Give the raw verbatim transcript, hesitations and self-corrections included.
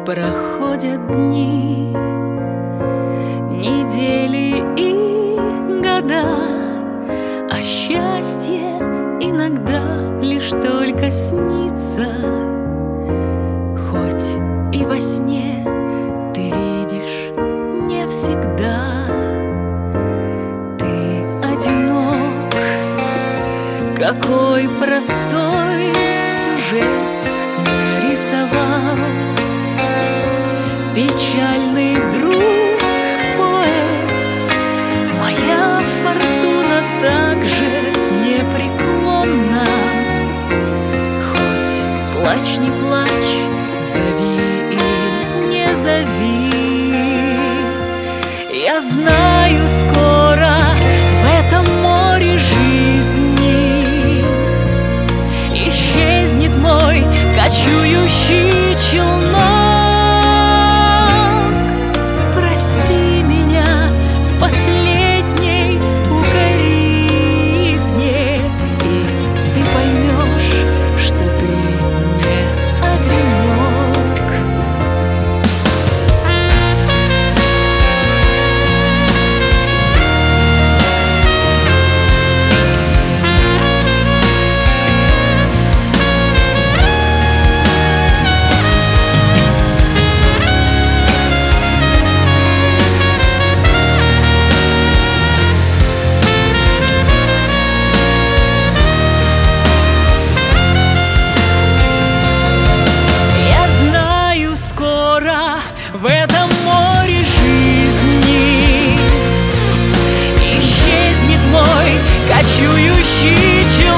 Проходят дни, недели и года, а счастье иногда лишь только снится. Хоть и во сне ты видишь не всегда. Ты одинок, какой простой сюжет нарисовал. Печальный друг, поэт, моя фортуна так же непреклонна. Хоть плачь, не плачь, зови или не зови, я знаю, скоро в этом море жизни исчезнет мой кочующий челнок. Последней укоризне, и ты поймешь, что ты не одинок. В этом море жизни исчезнет мой кочующий челнок.